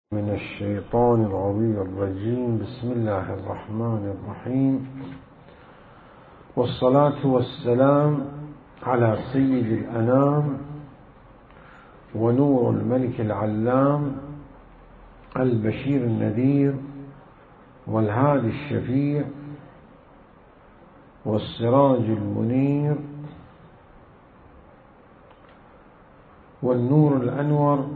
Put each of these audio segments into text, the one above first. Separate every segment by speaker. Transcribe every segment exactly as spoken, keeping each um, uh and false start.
Speaker 1: من الشيطان العظيم الرجيم. بسم الله الرحمن الرحيم، والصلاة والسلام على سيد الأنام ونور الملك العلام البشير النذير والهادي الشفيع والسراج المنير والنور الأنور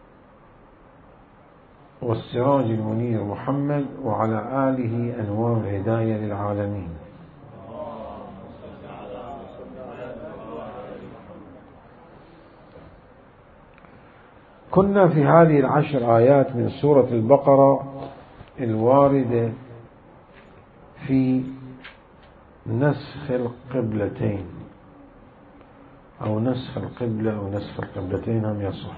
Speaker 1: والسراج المنير محمد وعلى آله أنوار الهداية للعالمين. كنا في هذه العشر آيات من سورة البقرة الواردة في نسخ القبلتين أو نسخ القبلة أو نسخ القبلتين هم يصح،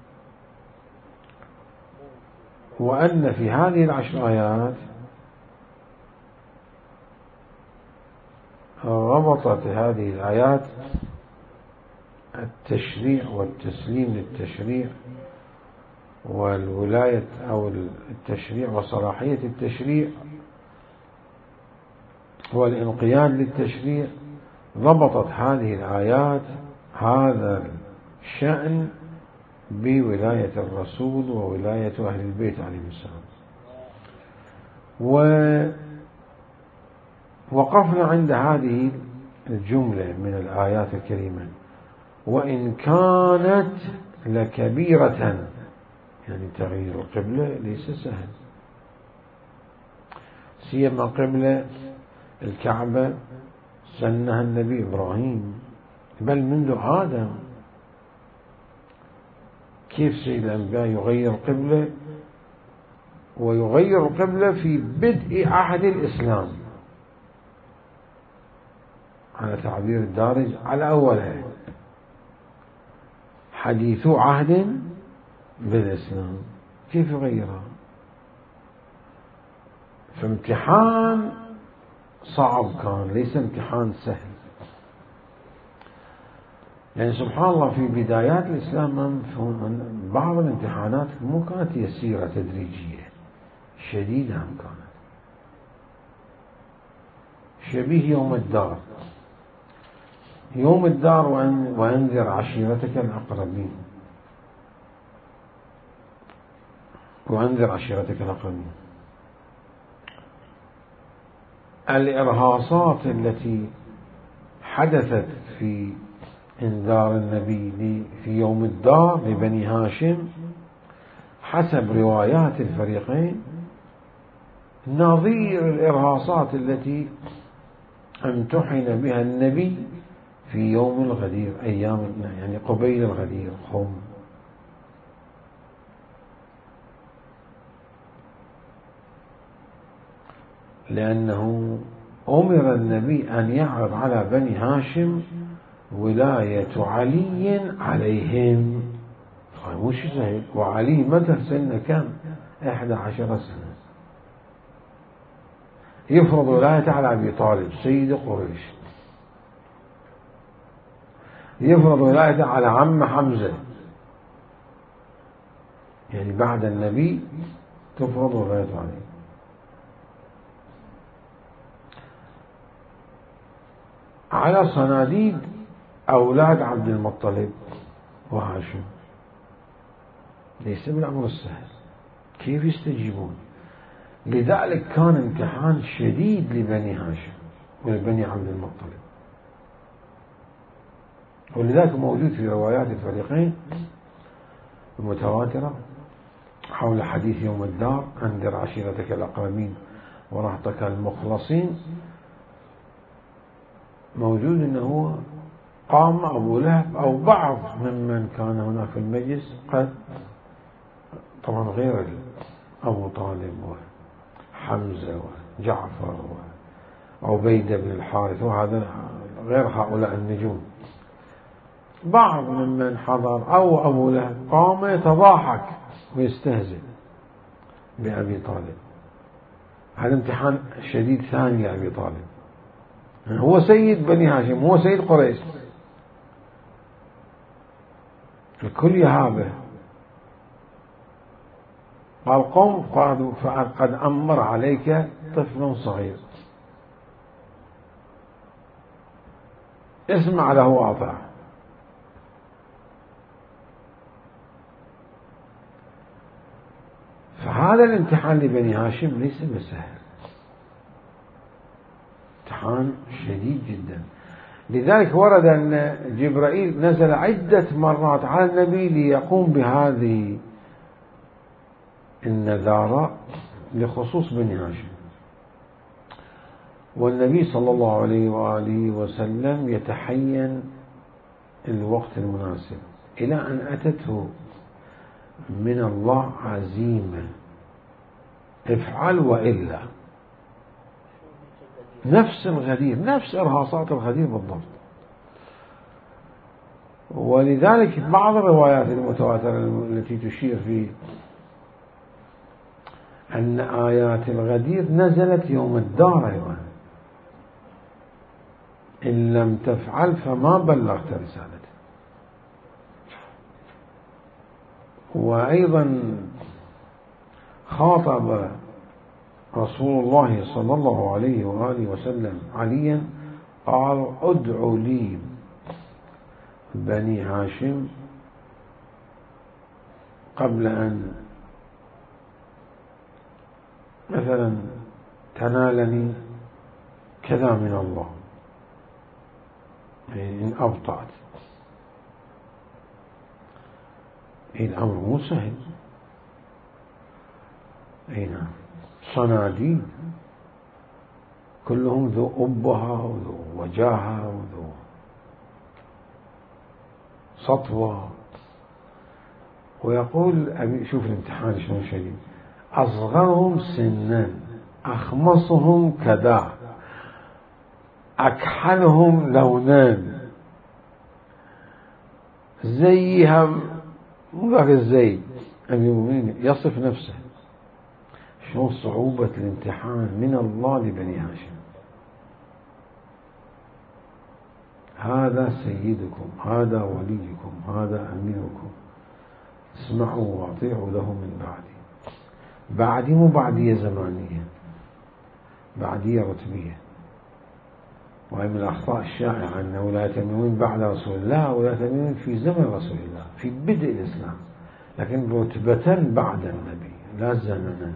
Speaker 1: وأن في هذه العشر آيات ربطت هذه الآيات التشريع والتسليم للتشريع والولاية أو التشريع وصلاحية التشريع والانقياد للتشريع. ربطت هذه الآيات هذا الشأن بولاية الرسول وولاية أهل البيت عليهم السلام. ووقفنا عند هذه الجملة من الآيات الكريمة: وإن كانت لكبيرة، يعني تغيير القبلة ليس سهل، سيما قبلة الكعبة سنها النبي إبراهيم بل منذ آدم. كيف سيد الأنبياء يغير القبلة ويغير القبلة في بدء عهد الإسلام، على تعبير الدارج على أولها حديث عهد بالإسلام، كيف يغيرها؟ فامتحان صعب كان، ليس امتحان سهل. يعني سبحان الله في بدايات الإسلام مفهوم بعض الامتحانات مو كانت يسيرة تدريجية، شديدة هم كانت، شبيه يوم الدار. يوم الدار وأنذر عشيرتك الأقربين، وأنذر عشيرتك الأقربين. الإرهاصات التي حدثت في إنذار النبي في يوم الدار لبني هاشم حسب روايات الفريقين نظير الإرهاصات التي امتحن بها النبي في يوم الغدير، أيام يعني قبيل الغدير خم. لأنه أمر النبي أن يعرض على بني هاشم ولاية علي عليهم، مو شيء سهل. وعلي متى سنة كم؟ إحدى عشر سنة. يفرض ولايته على أبي طالب سيد قريش، يفرض ولايته على عم حمزة، يعني بعد النبي تفرض ولايته عليه. على صناديد أولاد عبد المطلب وهاشم، ليس بالأمر السهل، كيف يستجيبون؟ لذلك كان امتحان شديد لبني هاشم ولبني عبد المطلب. ولذلك موجود في روايات الفريقين المتواترة حول حديث يوم الدار: أنذر عشيرتك الأقربين ورهطك المخلصين. موجود أنه قام أبو لهب أو بعض ممن كان هناك في المجلس، قد طبعا غير أبو طالب وحمزة وجعفر وعبيدة بن الحارث وهذا غير هؤلاء النجوم، بعض ممن حضر أو أبو لهب قام يتضاحك ويستهزئ بأبي طالب. هذا امتحان شديد ثاني لأبي طالب، هو سيد بني هاشم، هو سيد قريش، الكل يهابه. قال قم، قالوا فقد أمر عليك طفل صغير، اسمع له واطع. فهذا الامتحان لبني هاشم ليس بسهل، امتحان شديد جدا. لذلك ورد أن جبرائيل نزل عدة مرات على النبي ليقوم بهذه النذارة لخصوص بني هاشم، والنبي صلى الله عليه وآله وسلم يتحين الوقت المناسب، إلى أن أتته من الله عزيمة افعل وإلا، نفس الغدير، نفس إرهاصات الغدير بالضبط. ولذلك بعض الروايات المتواترة التي تشير في أن آيات الغدير نزلت يوم الدار أيضا، إن لم تفعل فما بلغت رسالته. وأيضا خاطب رسول الله صلى الله عليه وآله وسلم عليا، قال ادعو لي بني هاشم قبل أن مثلا تنالني كذا من الله، إن أبطأت. الأمر مو سهل. أي نعم، صناديد كلهم ذو أبهة وذو وجاهة وذو سطوة. ويقول أبي شوف الامتحان شلون شديد، أصغرهم سنا أخمصهم كذا أكحلهم لونان، زيها مو ذاك الزي، أمير المؤمنين يصف نفسه. شلون صعوبة الامتحان من الله لبني هاشم. هذا سيدكم، هذا وليكم، هذا أميركم، اسمعوا واطيعوا له من بعدي. بعدي مو بعدية زمانية، بعدية رتبية. وهي من الأخطاء الشائعة أن ولاية المؤمنين بعد رسول الله، ولاية المؤمنين في زمن رسول الله في بدء الإسلام، لكن رتبة بعد النبي لا زمنا.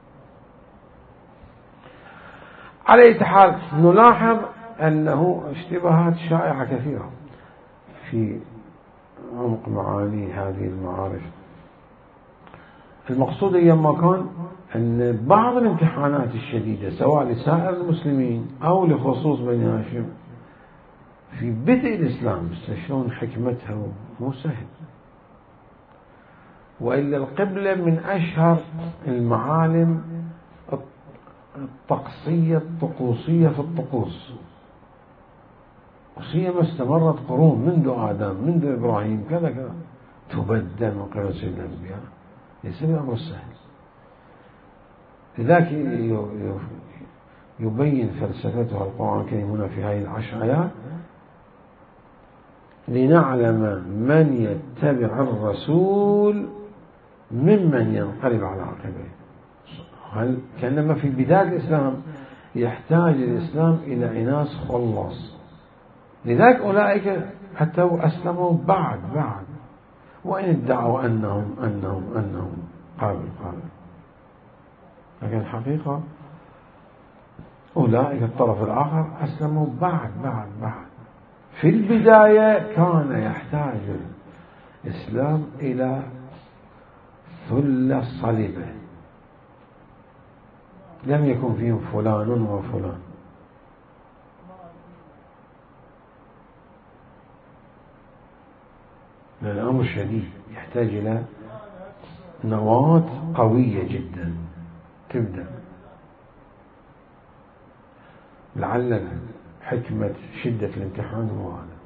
Speaker 1: على أي حال نلاحظ أنه اشتباهات شائعة كثيرة في عمق معاني هذه المعارف. المقصود أيما كان أن بعض الامتحانات الشديدة سواء لسائر المسلمين أو لخصوص بني هاشم في بدء الإسلام، شلون حكمتها مو سهل. وإلا القبلة من أشهر المعالم الطقسية الطقوسية في الطقوس، وسيما استمرت قرون منذ آدم منذ إبراهيم كذا كذا، تبدل من قبل سيد الأنبياء، ليس بالأمر السهل. لذلك يبين فلسفتها القرآن الكريم هنا في هذه العشر آيات، لنعلم من يتبع الرسول ممن ينقلب على عقبيه. هل كأنما في بداية الإسلام يحتاج الإسلام إلى إناس خلاص، لذلك أولئك حتى أسلموا بعد بعد وإن ادعوا أنهم أنهم أنهم قابل قابل، لكن الحقيقة أولئك الطرف الآخر أسلموا بعد بعد بعد. في البداية كان يحتاج الإسلام إلى ثلة صلبة، لم يكن فيهم فلان وفلان. الأمر شديد، يحتاج إلى نواة قوية جدا تبدأ. لعل حكمة شدة الامتحان هو هذا.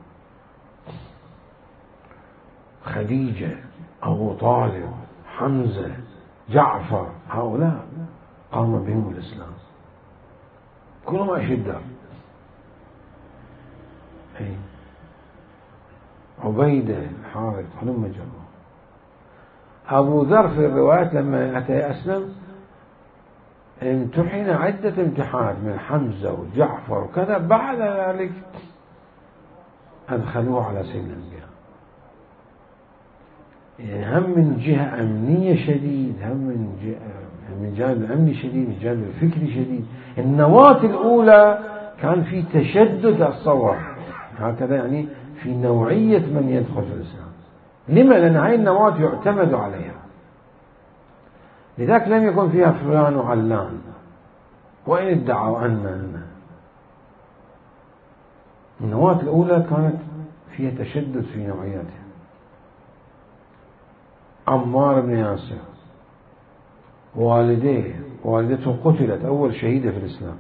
Speaker 1: خديجة، أبو طالب، حمزة، جعفر، هؤلاء قام بهم الإسلام كلهم أشداء. عبيدة، الحارث، هلم جرا. أبو ذر في الروايات لما أتى أسلم امتحن عدة امتحانات من حمزة وجعفر وكذا، بعد ذلك أدخلوه على سيد الأنبياء. يعني هم من جهة أمنية شديد، هم من جهة من جانب الأمني شديد، من جانب الفكري شديد. النواة الأولى كان في تشدد الصور هكذا، يعني في نوعية من يدخل في الإسلام. لما؟ لأن هذه النواة يعتمد عليها، لذلك لم يكن فيها فلان وعلان وإن ادعوا أن النواة الأولى كانت فيها تشدد في نوعياتها. عمار بن ياسر والديه والدته قتلت، أول شهيدة في الإسلام،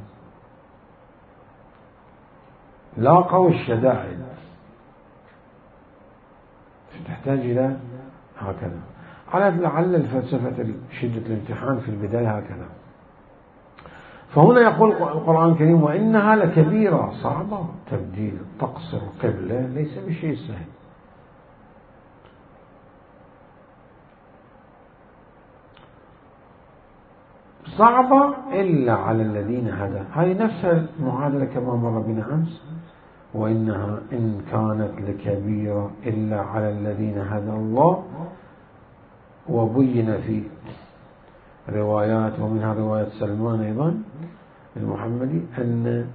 Speaker 1: لاقوا الشدائد، تحتاج إلى هكذا. على لعل الفلسفة شدة الامتحان في البداية هكذا. فهنا يقول القرآن الكريم: وإنها لكبيرة، صعبة. تبديل طقس القبلة ليس بشيء سهل. صعبة إلا على الذين هدى. هذه نفس المعادلة كما مر بنا أمس: وإنها إن كانت لكبيرة إلا على الذين هدى الله. وبين في روايات، ومنها رواية سلمان أيضا المحمدي، أن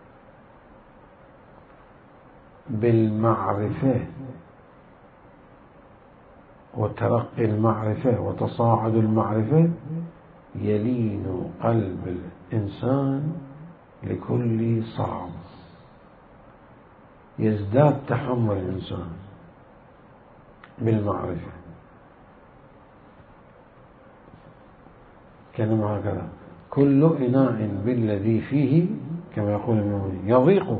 Speaker 1: بالمعرفة وترقي المعرفة وتصاعد المعرفة يلين قلب الإنسان لكل صعب، يزداد تحمل الإنسان بالمعرفة. كلمة هكذا: كل إناء بالذي فيه، كما يقول المؤمن، يضيق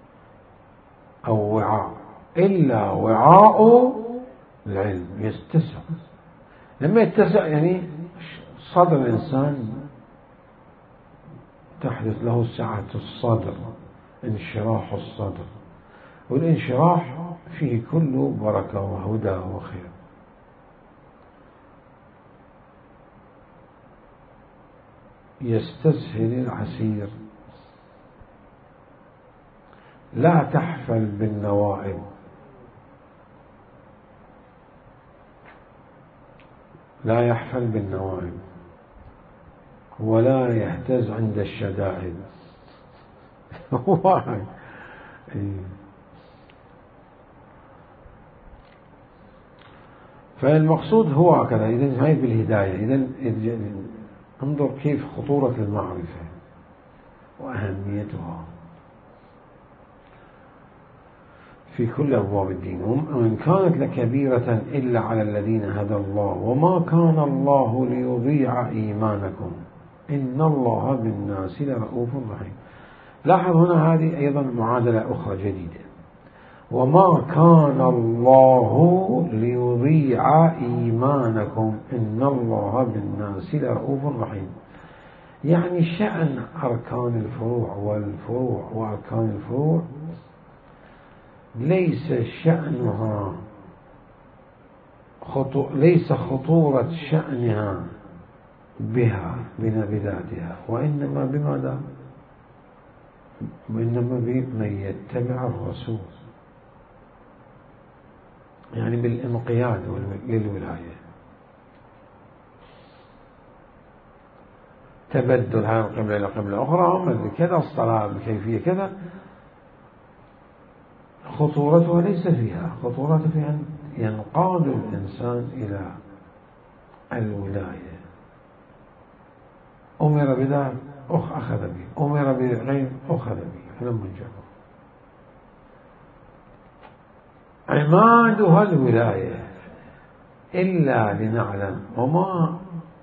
Speaker 1: أو وعاء إلا وعاء العلم يتسع. لما يتسع يعني صدر الإنسان تحدث له سعة الصدر، انشراح الصدر، والانشراح فيه كله بركة وهدى وخير. يستسهل العسير، لا تحفل بالنوائب، لا يحفل بالنوائب، ولا يهتز عند الشدائد. واحد. فالمقصود هو هكذا. إذن هاي بالهداية. إذن انظر كيف خطورة المعرفة وأهميتها في كل أبواب الدين. وإن كانت لكبيرة إلا على الذين هدى الله وما كان الله ليضيع إيمانكم إن الله بالناس لرؤوف رحيم. لاحظ هنا هذه أيضا معادلة أخرى جديدة: وما كان الله ليضيع إيمانكم إن الله بالناس لرؤوف رحيم. يعني شأن أركان الفروع والفروع وأركان الفروع ليس شأنها خطو ليس خطورة شأنها بها بذاتها، وإنما بماذا؟ وإنما بمن يتبع الرسول، يعني بالانقياد للولاية. تبدل هذه القبلة إلى قبلة أخرى، مثل كذا، الصلاة بكيفية كذا، خطورتها ليس فيها. خطورتها في أن ينقاد الإنسان إلى الولاية. أمر بذلك أخذ به، أمر بغير أخذ به، فلم ينجح. عمادها الولاية، إلا لنعلم وما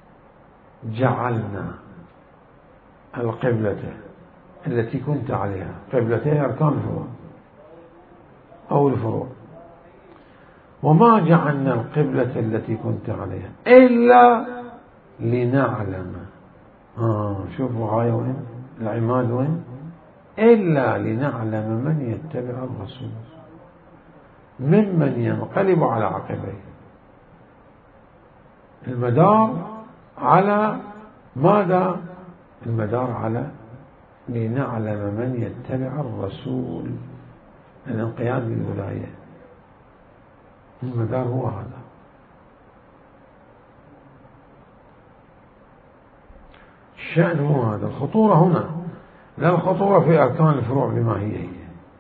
Speaker 1: جعلنا القبلة التي كنت عليها. قبلتين أركان الفروع أو الفروع. وما جعلنا القبلة التي كنت عليها إلا لنعلم. آه شوفوا غاية وين، العماد وين؟ إلا لنعلم من يتبع الرسول ممن ينقلب على عقبيه. المدار على ماذا؟ المدار على لنعلم من يتبع الرسول، الانقياد للولاية. المدار هو هذا. الشأن هو هذا. الخطورة هنا لا الخطورة في أركان الفروع بما هي هي.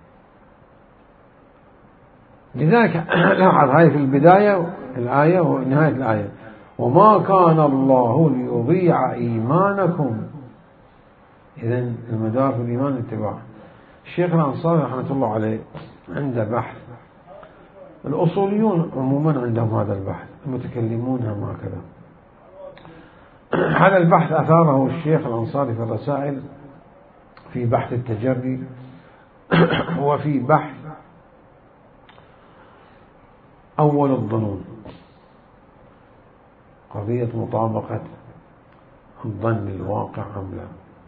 Speaker 1: لذلك لاحظ هذه في البداية الآية ونهاية الآية: وما كان الله ليضيع إيمانكم. إذن المدار في الإيمان اتباع. الشيخ الأنصاري رحمة الله عليه عنده بحث، الأصوليون عموما عندهم هذا البحث، المتكلمون هم هكذا. هذا البحث أثاره الشيخ الأنصاري في الرسائل، في بحث التجري وفي بحث أول الظنون، قضية مطابقة الظن الواقع أم لا.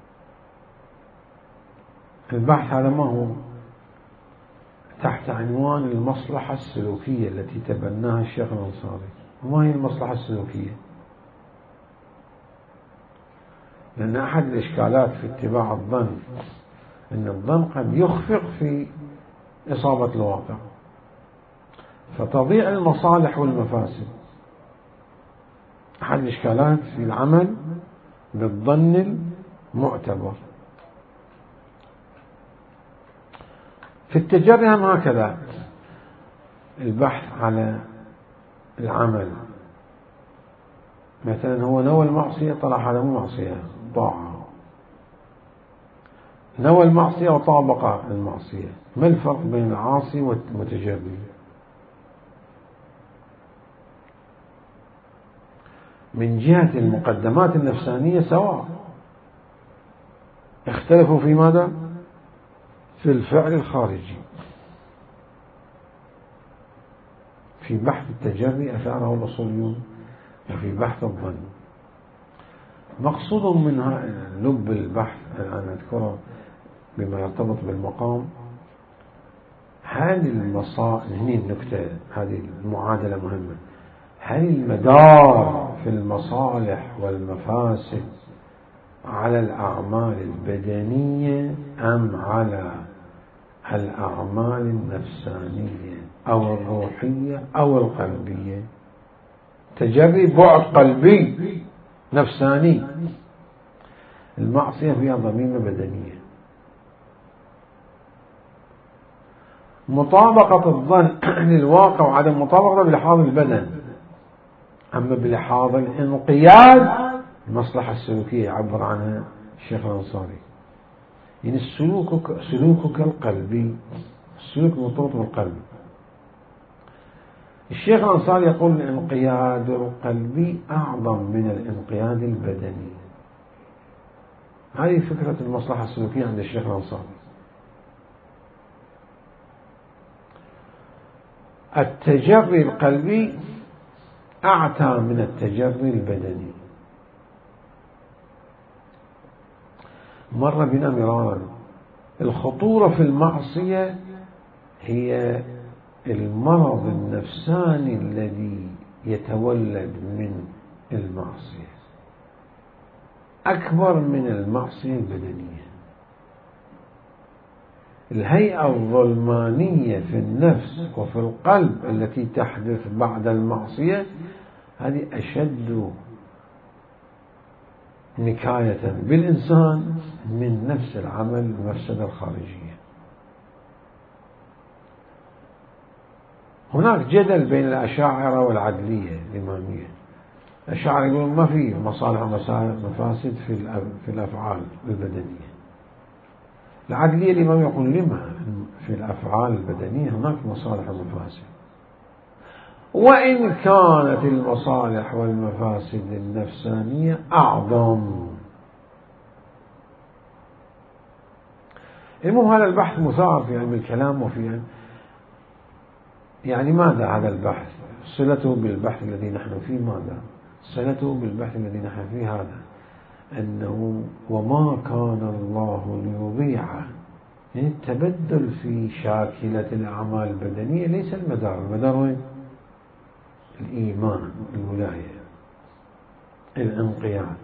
Speaker 1: البحث هذا ما هو؟ تحت عنوان المصلحة السلوكية التي تبناها الشيخ الأنصاري. وما هي المصلحة السلوكية؟ لأن أحد الإشكالات في اتباع الظن أن الظن قد يخفق في إصابة الواقع، فتضيع المصالح والمفاسد. أحد الإشكالات في العمل بالظن المعتبر. في التجري هم هكذا، البحث على العمل. مثلا هو نوى المعصية، طلع هذا مو معصية، طاعة. نوى المعصية وطابق المعصية. ما الفرق بين العاصي والمتجري؟ من جهة المقدمات النفسانية سواء، اختلفوا في ماذا؟ في الفعل الخارجي. في بحث التجري أثاره الأصوليون، وفي بحث الظن. مقصود منها لب البحث الآن أذكره بما يرتبط بالمقام. هذه المصائب، هني النكتة، هذه المعادلة مهمة. هل المدار في المصالح والمفاسد على الأعمال البدنية أم على الأعمال النفسانية أو الروحية أو القلبية؟ تجري بعد قلبي نفساني، المعصية فيها ضميمة بدنية. مطابقة الظن للواقع وعدم مطابقة بلحاظ البدن. أما بلحاظ الانقياد، المصلحة السلوكية يعبر عنها الشيخ الأنصاري، يعني سلوكك سلوكك القلبي، السلوك مرتبط بالقلب. الشيخ الأنصاري يقول الانقياد القلبي أعظم من الانقياد البدني. هذه فكرة المصلحة السلوكية عند الشيخ الأنصاري. التجري القلبي أعتى من التجري البدني. مر بنا مرارا الخطورة في المعصية هي المرض النفساني الذي يتولد من المعصية أكبر من المعصية البدنية. الهيئة الظلمانية في النفس وفي القلب التي تحدث بعد المعصية هذه أشد نكاية بالإنسان من نفس العمل المفسدة الخارجية. هناك جدل بين الأشاعرة والعدلية الإمامية. الأشاعرة يقولون ما في مصالح ومفاسد في الأفعال البدنية. العدلية الإمامية يقول لما في الأفعال البدنية هناك مصالح ومفاسد، وإن كانت المصالح والمفاسد النفسانية أعظم. المهم هذا البحث مثار في علم الكلام وفي علم. يعني ماذا هذا البحث؟ صلته بالبحث الذي نحن فيه ماذا؟ صلته بالبحث الذي نحن فيه هذا أنه وما كان الله ليضيع، يعني التبدل في شاكلة الأعمال البدنية ليس المدار. المدار وين؟ الإيمان، الولاية. الانقياد.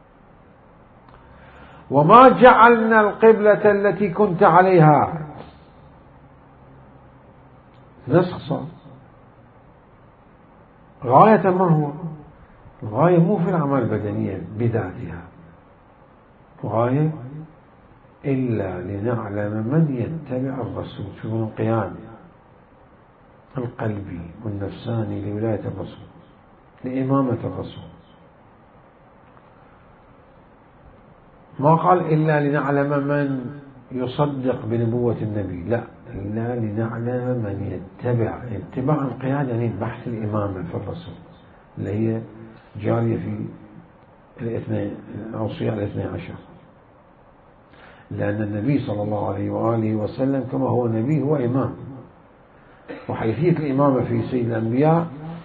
Speaker 1: وما جعلنا القبلة التي كنت عليها، نسخ صار. غاية ما هو؟ الغاية مو في الأعمال البدنية بذاتها، غاية إلا لنعلم من يتبع الرسول. شوفوا الانقياد القلبي والنفساني لولاية الرسول، لإمامة الرسول. ما قال إلا لنعلم من يصدق بنبوة النبي، لا، إلا لنعلم من يتبع. اتباع انقياد يعني بحث الإمامة في الرسول، اللي هي جارية في الاثنين الأوصياء الاثني عشر. لأن النبي صلى الله عليه وآله وسلم كما هو نبي هو إمام، وحيثية الإمامة في سيد الأنبياء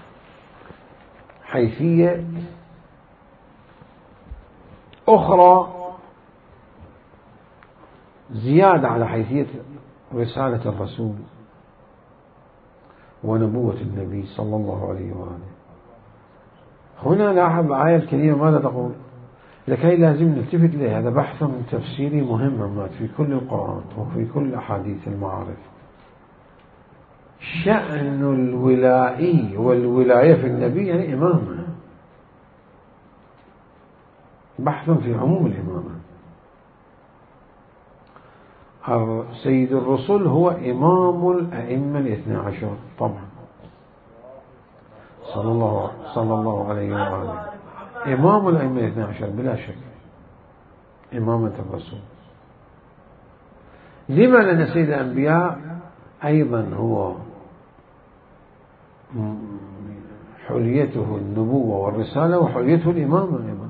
Speaker 1: حيثية أخرى زيادة على حيثية رسالة الرسول ونبوة النبي صلى الله عليه وآله. هنا لاحظ الآية الكريمة ماذا تقول؟ لكي لازم نلتفت إليه. هذا بحث تفسيري مهم في كل القرآن وفي كل أحاديث المعارف. شأن الولائي والولاية في النبي يعني إمامة، بحث في عموم الإمامة. سيد الرسل هو إمام الأئمة الاثنى عشر طبعا، صلى الله, صلى الله عليه وآله، إمام الأئمة الاثنى عشر بلا شك، إمامة الرسول. لما؟ لأن سيد الأنبياء أيضا هو حليته النبوة والرسالة وحليته الإمامة أيضا.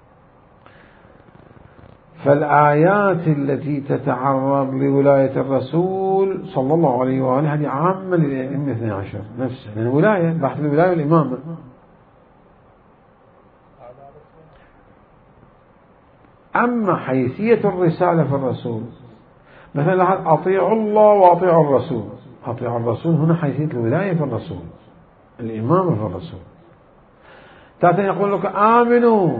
Speaker 1: فالآيات التي تتعرض لولاية الرسول صلى الله عليه وآله هذه عامة للأئمة الاثنى عشر نفسه، لأن الولاية بحث الولاية والإمامة. أما حيثية الرسالة في الرسول، مثلا أطيعوا الله وأطيعوا الرسول. أطيعوا الرسول هنا حيثية الولاية في الرسول، الإمامة في الرسول. تأتي يقول لك آمنوا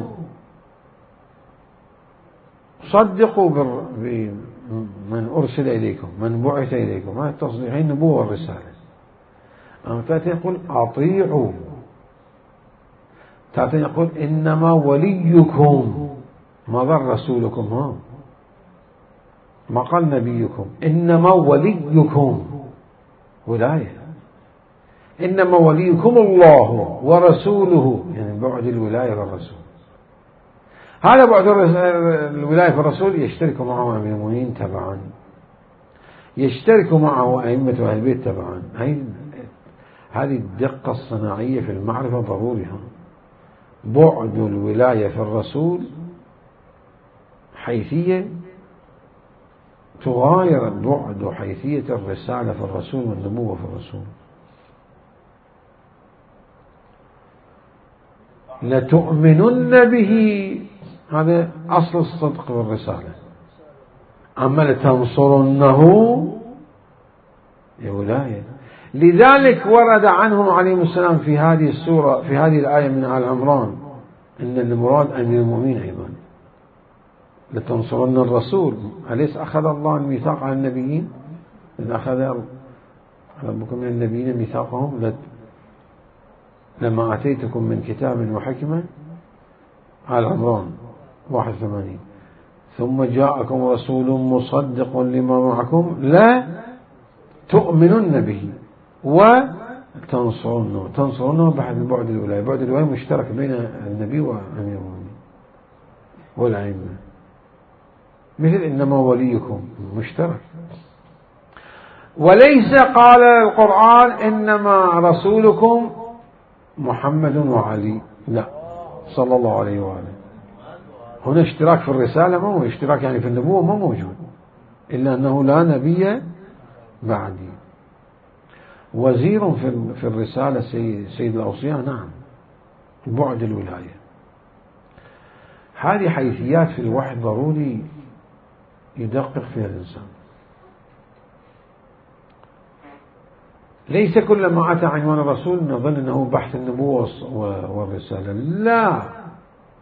Speaker 1: صدقوا بمن أرسل إليكم، من بعث إليكم، هذا تصديق النبوة والرسالة. أما تأتي يقول أطيعوا، تأتي يقول إنما وليكم، ما ظل رسولكم، ها ما قال نبيكم، إنما وليكم ولاية، إنما وليكم الله ورسوله، يعني بعد الولاية للرسول. هذا بعد الولاية في الرسول يشترك معه أمير المؤمنين تبعا، يشترك معه أئمة أهل البيت تبعا. هذه الدقة الصناعية في المعرفة ضرورية. بعد الولاية في الرسول حيثية تغاير بعد حيثية الرسالة في الرسول والنبوة في الرسول. لتؤمنن به، هذا أصل الصدق والرسالة. أما لتنصرنه يا ولاية. لذلك ورد عنهم عليهم السلام في هذه السورة، في هذه الآية من آل عمران، إن المراد أمير المؤمنين أيضا. لتنصرن الرسول، أليس أخذ الله الميثاق على النبيين؟ إذ أخذ ربكم من النبيين ميثاقهم لما آتيتكم من كتاب وحكمة، آل عمران واحد وثمانين. ثم جاءكم رسول مصدق لما معكم لا تؤمنن به وتنصرنه. تنصرنه بعد بعد الولاية. بعد الولاية مشترك بين النبي وأمير المؤمنين والأئمة، مثل إنما وليكم مشترك. وليس قال القرآن إنما رسولكم محمد وعلي، لا، صلى الله عليه وآله. هنا اشتراك في الرسالة، ما هو اشتراك يعني في النبوة ما موجود، إلا أنه لا نبي بعدي. وزير في الرسالة سيد الأوصياء، نعم، بعد الولاية. هذه حيثيات في الوحي ضروري يدقق فيها الإنسان. ليس كل ما أتى عنوان الرسول نظن أنه بحث النبوة والرسالة، لا،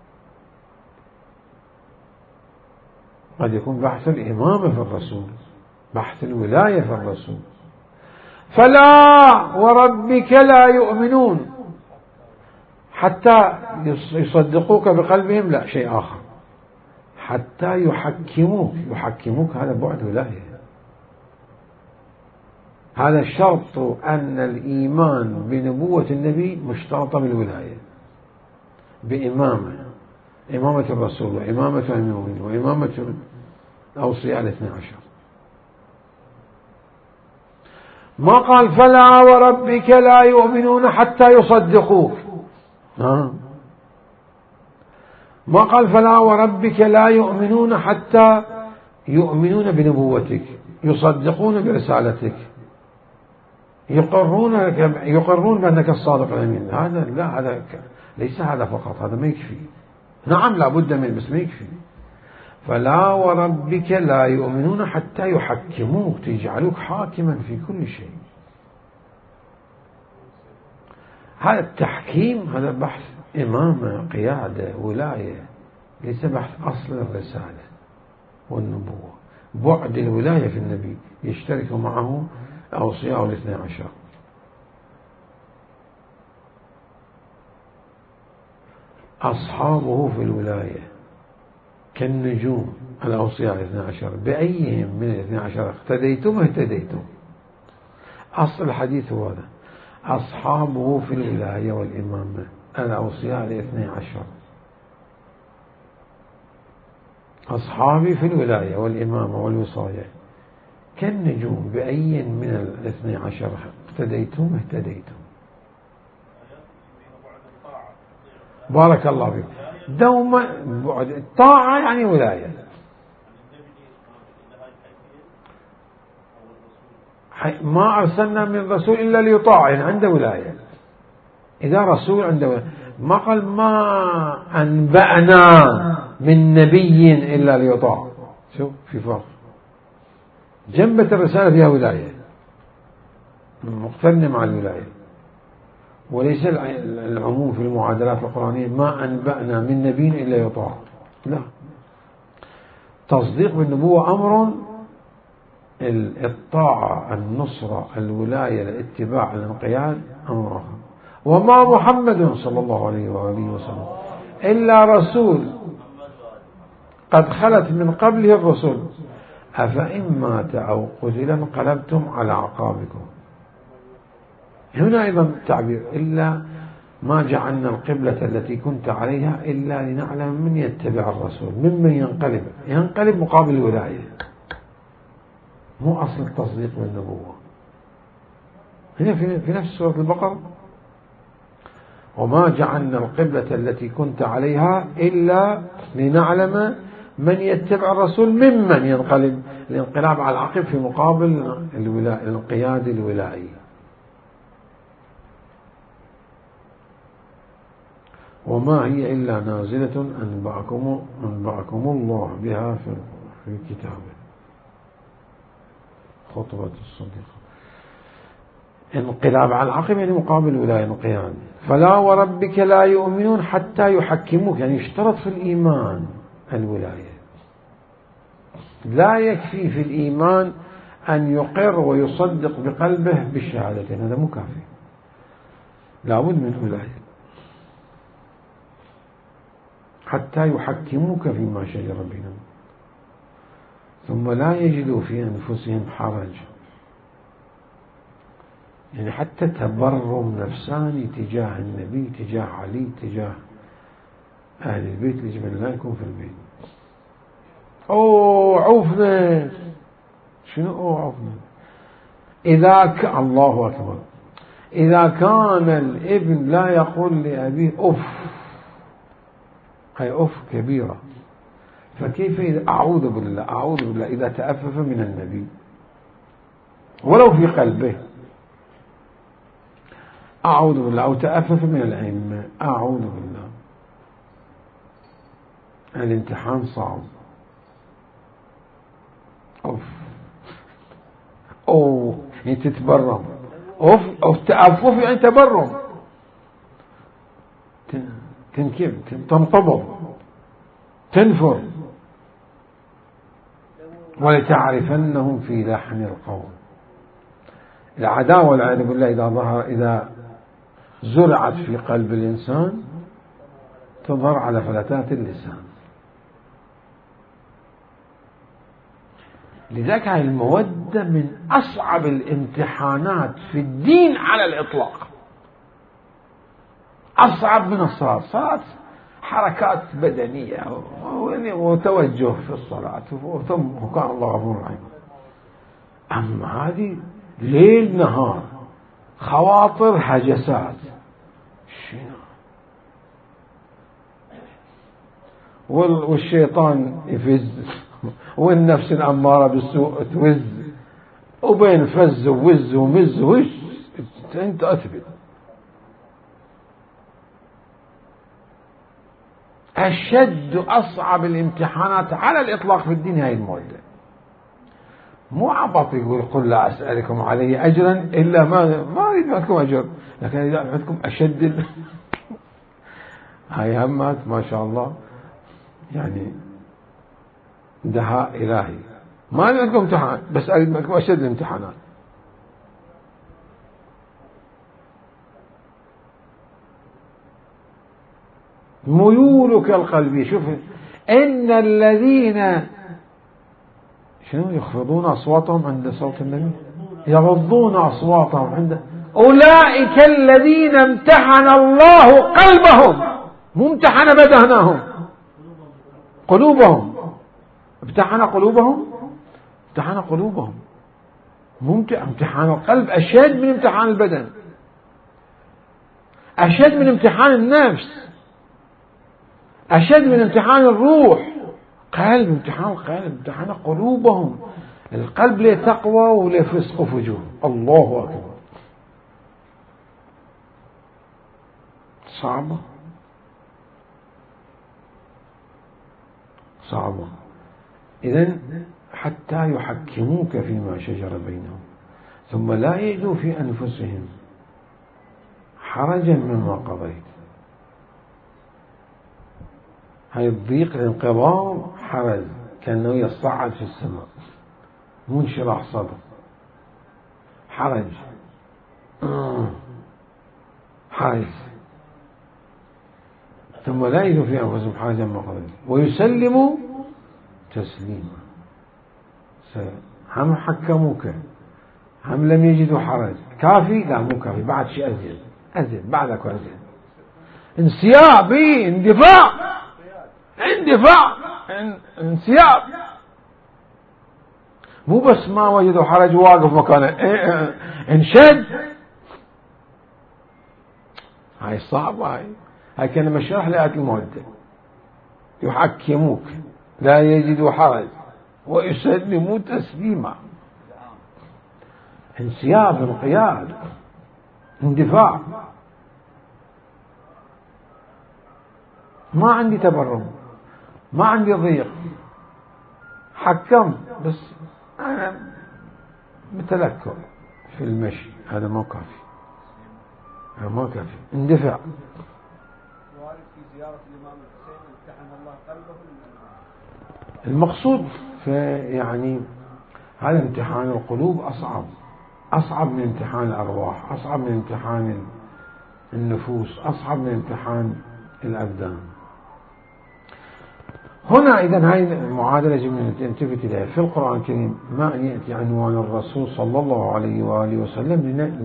Speaker 1: قد يكون بحث الإمامة في الرسول، بحث الولاية في الرسول. فلا وربك لا يؤمنون حتى يصدقوك بقلبهم، لا شيء آخر، حتى يحكموك. يحكموك هذا بعد ولاية، هذا شرط أن الإيمان بنبوة النبي مشترطة بالولاية، بإمامة، إمامة الرسول وإمامة المؤمنين وإمامة الأوصياء الاثنى عشر. ما قال فلا وربك لا يؤمنون حتى يصدقوك، ما قال فلا وربك لا يؤمنون حتى يؤمنون بنبوتك، يصدقون برسالتك، يقرون يقرون بأنك الصادق الأمين. هذا لا، هذا ليس هذا فقط، هذا ما يكفي. نعم لا بد من، بس ما يكفي. فلا وربك لا يؤمنون حتى يحكموك، تجعلوك حاكما في كل شيء. هذا التحكيم هذا بحث إمامة، قيادة، ولاية، ليس بحث أصل الرسالة والنبوة. بعد الولاية في النبي يشترك معه أوصياء الاثنى عشر. أصحابه في الولاية كالنجوم، الأوصياء الاثنى عشر، بأيهم من الاثنى عشر اقتديتم اهتديتم. أصل الحديث هو هذا، أصحابه في الولاية والإمامة، الأوصياء الاثنى عشر. أصحابي في الولاية والإمامة والوصاية كالنجوم، بأي من الاثنى عشر اقتديتم اهتديتم. بارك الله فيك. دوما بعد الطاعة يعني ولاية. ما أرسلنا من رسول إلا ليطاع، يعني عنده ولاية. إذا رسول عنده ولاية، ما قال ما أنبأنا من نبي إلا ليطاع. شوف في فرق، جنبة الرسالة فيها ولاية مقترنة مع الولاية، وليس العموم في المعادلات القرآنية ما أنبأنا من نبي إلا يطاع. لا، تصديق بالنبوة أمر، الطاعة، النصرة، الولاية، الاتباع، الانقياد أمر آخر. وما محمد صلى الله عليه وآله وسلم إلا رسول قد خلت من قبله الرسل أفإن مات أو قتل انقلبتم على أعقابكم. هنا أيضا تعبير إلا ما جعلنا القبلة التي كنت عليها إلا لنعلم من يتبع الرسول ممن ينقلب. ينقلب مقابل الولاية، مو أصل التصديق بالنبوة. هنا في نفس سورة البقرة، وما جعلنا القبلة التي كنت عليها إلا لنعلم من يتبع الرسول ممن ينقلب، الانقلاب على العقب في مقابل الانقياد الولائي. وما هي إلا نازلة أنبأكم, أنبأكم الله بها في كتابه. خطبة الصديق، انقلاب على العقب يعني مقابل ولاية انقياد. فلا وربك لا يؤمنون حتى يحكموك، يعني يشترط في الإيمان الولاية. لا يكفي في الإيمان أن يقر ويصدق بقلبه بالشهادتين، هذا مو كافي، لابد من ولاية. حتى يحكموك فيما شجر بينهم ثم لا يجدوا في أنفسهم حرج، يعني حتى تبرم نفساني تجاه النبي، تجاه علي، تجاه أهل البيت اللي جبنا لكم في البيت. أوه عوفنا، شنو أوه عوفنا؟ إذا ك... الله أكبر، إذا كان الابن لا يقول لأبيه أف، هي أف كبيرة، فكيف إذا أعوذ بالله أعوذ بالله إذا تأفف من النبي ولو في قلبه، أعوذ بالله، أو تأفف من الأئمة، أعوذ بالله. الامتحان صعب. أوف أوه يعني تتبرم، أوف أو تأفف يعني تبرم، تنكب، تنطبق، تنفر. ولتعرفنهم في لحن القول. العداوة والعياذ بالله إذا ظهر إذا زرعت في قلب الإنسان تظهر على فلتات اللسان. لذلك المودة من أصعب الامتحانات في الدين على الإطلاق، أصعب من الصلاة. الصلاة حركات بدنية وتوجه في الصلاة ثم كان الله غفور رحيم. أما هذه ليل نهار خواطر هجسات شنو، والشيطان يفز والنفس الأمارة بالسوء توز، وبين فز ووز ومز وش أنت أثبت. أشد أصعب الامتحانات على الإطلاق في الدين هاي المودة. مو عبط يقول قل لا أسألكم عليه أجرا إلا ما ما أريد منكم أجر، لكن إذا عندكم أشد ال... هاي همات ما شاء الله يعني دهاء إلهي. ما أريد منكم امتحان بس أريد منكم أشد الامتحانات. ميولك القلبية. شوف إن الذين شنو يخفضون أصواتهم عند صوت النبي يغضون أصواتهم عند أولئك الذين امتحن الله قلبهم، مو امتحن بدنهم، قلوبهم. امتحن قلوبهم، امتحن قلوبهم. امتحان القلب أشد من امتحان البدن، أشد من امتحان النفس، أشد من امتحان الروح. قلب، امتحان القلب، امتحان قلوبهم. القلب له تقوى وله فسق وفجور. الله أكبر. صعبة صعبة. إذن حتى يحكموك فيما شجر بينهم ثم لا يجدوا في أنفسهم حرجا مما قضيت. هاي الضيق الانقباض حرج كأنه يصعد في السماء، منشرح صدر، حرج حرج. ثم لا يجدوا في أنفسهم حرجا مما قضيت ويسلموا تسليما. هم حكموك، هم لم يجدوا حرج. كافي؟ لا مو كافي، بعد شيء أزيد أزيد بعدك وأزيد. انسياب به، اندفاع اندفاع انسياب. مو بس ما وجدوا حرج واقف مكانه، انشد. هاي صعبة. هاي هاي كان مشرح لآية المودة. يحكموك لا يجدوا حرج ويسلموا تسليما. انسياب، انقياد، اندفاع. ما عندي تبرم، ما عندي ضيق، حكم بس أنا متلكع في المشي. هذا ما كافي، هذا ما كافي. اندفع. المقصود في يعني هذا امتحان القلوب أصعب، أصعب من امتحان الأرواح، أصعب من امتحان النفوس، أصعب من امتحان الأبدان. هنا إذن هاي المعادلة يجب أن نلتفت إليها في القرآن الكريم. ما أن يأتي عنوان الرسول صلى الله عليه وآله وسلم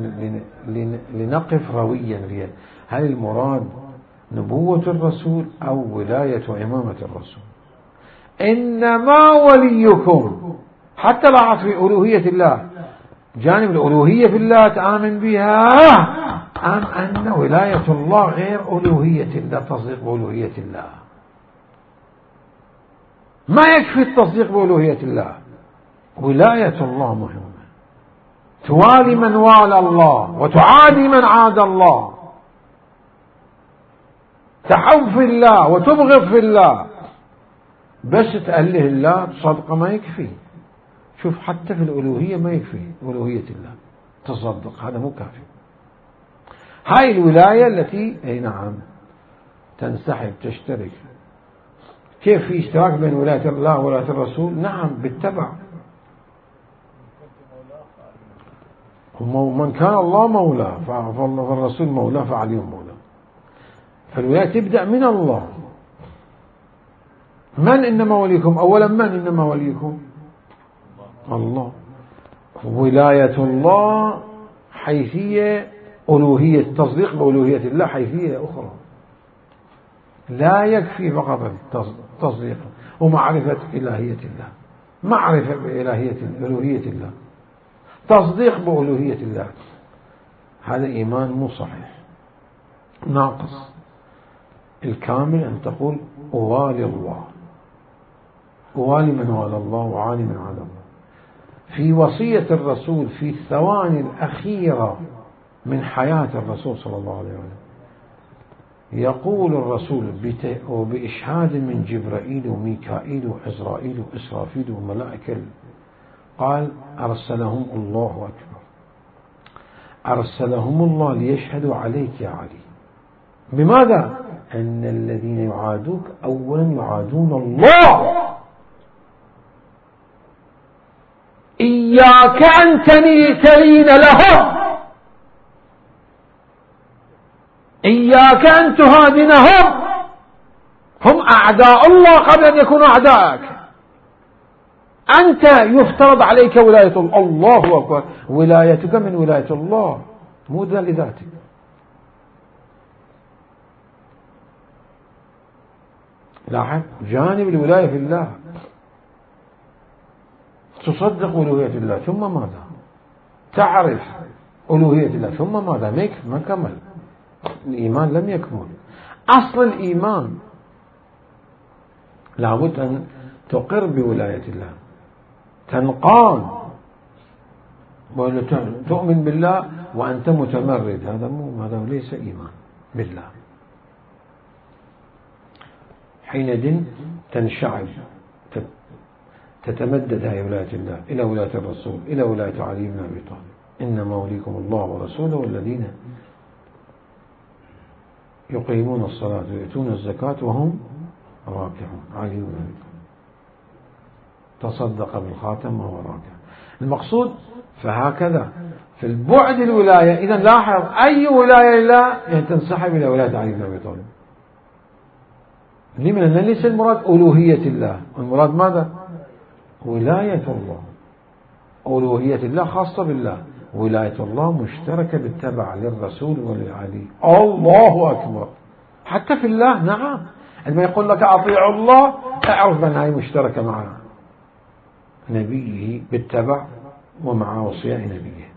Speaker 1: لنقف رويا فيها. هل المراد نبوة الرسول أو ولاية وإمامة الرسول؟ إنما وليكم، حتى لاحظ في ألوهية الله، جانب الألوهية في الله تآمن بها، أم أن ولاية الله غير ألوهية الله، تصديق بألوهية الله. ما يكفي التصديق بألوهية الله، ولاية الله مهمة. توالي من والى الله وتعادي من عاد الله، تحب في الله وتبغض في الله. بس تأله الله تصدق ما يكفي. شوف حتى في الألوهية ما يكفي ألوهية الله تصدق، هذا مو كافي. هاي الولاية التي أي نعم تنسحب تشترك. كيف في اشتراك بين ولاية الله وولاية الرسول؟ نعم بالتبع. من كان الله مولاه فالرسول مولاه فعلي مولاه. فالولاية تبدأ من الله. من إنما وليكم؟ أولا من إنما وليكم؟ الله. ولاية الله حيثية ألوهية، تصديق بألوهية الله حيثية أخرى. لا يكفي فقط التصديق ومعرفة إلهية الله، معرفة بإلهية ألوهية الله، تصديق بألوهية الله، هذا إيمان مو صحيح، ناقص. الكامل أن تقول أوالي الله، أوالي من والى الله وعالي من عالى الله. في وصية الرسول في الثواني الأخيرة من حياة الرسول صلى الله عليه وسلم يقول الرسول بإشهاد من جبرائيل وميكائيل وعزرائيل وإسرافيل وملائكة، قال أرسلهم الله أكبر، أرسلهم الله ليشهدوا عليك يا علي. بماذا؟ أن الذين يعادوك أولا يعادون الله. إياك أن تلين لهم، إياك أن تهادنهم، هم أعداء الله قبل أن يكونوا أعداءك. أنت يفترض عليك ولاية الله. الله أكبر، ولايتك من ولاية الله مو لذاتك. لاحظ جانب الولاية في الله، تصدق ألوهية الله ثم ماذا؟ تعرف ألوهية الله ثم ماذا؟ ما كمل الإيمان، لم يكمل. أصل الإيمان لابد أن تقر بولاية الله، تنقاد، تؤمن بالله وأنت متمرد، هذا مو هذا ليس إيمان بالله. حينئذ تنشعب، تتمدد هذه ولاية الله إلى ولاية الرسول، إلى ولاية علي بن أبي طالب. إنما وليكم الله ورسوله والذين يقيمون الصلاة ويؤتون الزكاة وهم راكعون. علي بن أبي طالب تصدق بالخاتم وهو راكع. المقصود فهكذا في البعد الولاية. إذن لاحظ أي ولاية لله تنسحب إلى ولاية علي بن أبي طالب. لمن ليس المراد ألوهية الله، المراد ماذا؟ ولاية الله. ألوهية الله خاصة بالله، ولاية الله مشتركة بالتبع للرسول ولعلي. الله أكبر. حتى في الله نعم، عندما يقول لك أطيع الله اعرف أنها مشتركة مع نبيه بالتبع ومع وصياء نبيه.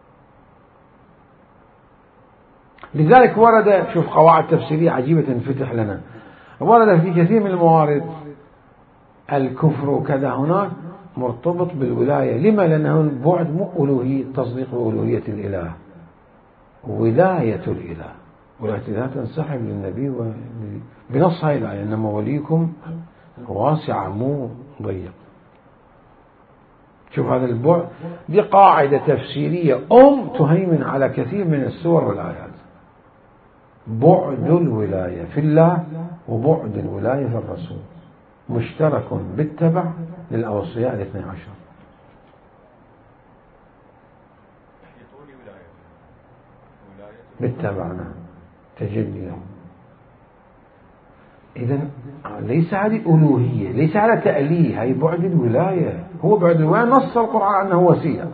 Speaker 1: لذلك ورد، شوف قواعد تفسيرية عجيبة تنفتح لنا، ورد في كثير من الموارد الكفر وكذا هناك مرتبط بالولاية. لما؟ لأنه البعد مو ألوهية، تصديق بألوهية الإله، ولاية الإله. ولاية الإله تنسحب للنبي بنص هاي الآية، إنما وليكم واسعة مو ضيق. شوف هذا البعد، دي قاعدة تفسيرية أم تهيمن على كثير من السور والآيات. بعد الولاية في الله وبعد الولاية في الرسول مشترك بالتبع للأوصياء الاثني عشر. بالتبعنا تجلي. إذن ليس هذه ألوهية، ليس على تأليه، هي بعد الولاية. هو بعد الولاية نص القرآن أنه وسيلة.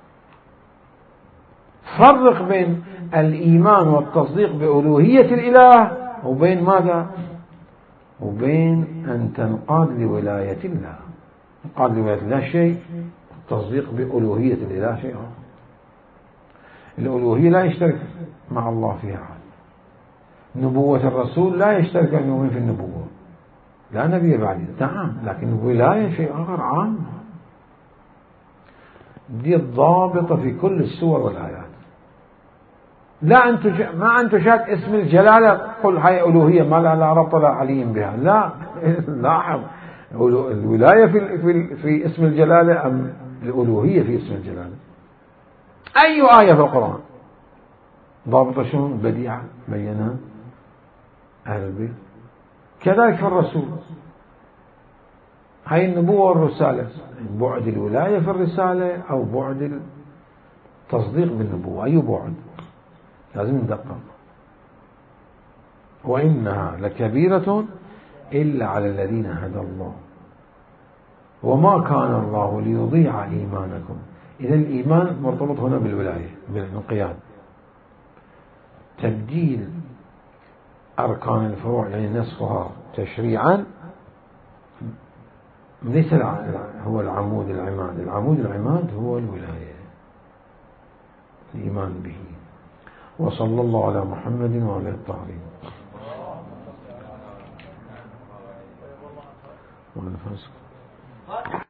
Speaker 1: فرق بين الإيمان والتصديق بألوهية الإله وبين ماذا؟ وبين أن تنقاد لولاية الله. تنقاد لولاية الله شيء، التصديق بألوهية الإله شيء. الألوهية لا يشترك مع الله فيها. نبوة الرسول لا يشترك المؤمن في النبوة، لا نبي بعد، نعم، لكن الولاية شيء آخر عام. دي الضابطة في كل السور والآيات. لا أن ما أن تشاهد اسم الجلالة قل هاي ألوهية ما لا ربط لا علي بها، لا. لاحظ الولاية في في في اسم الجلالة أم الألوهية في اسم الجلالة؟ أي آية في القرآن ضابطة شنو؟ بديعة بينها أهل البيت. كذلك في الرسول، هاي النبوة والرسالة، بعد الولاية في الرسالة أو بعد تصديق بالنبوة أي بعد لازم ندقق. وإنها لكبيرة إلا على الذين هدى الله وما كان الله ليضيع إيمانكم. إذا الإيمان مرتبط هنا بالولاية بالانقياد. تبديل أركان الفروع يعني نصفها تشريعا ليس هو العمود العماد. العمود العماد هو الولاية الإيمان به. وصلى الله على محمد وعلى الطاهرين. وعلى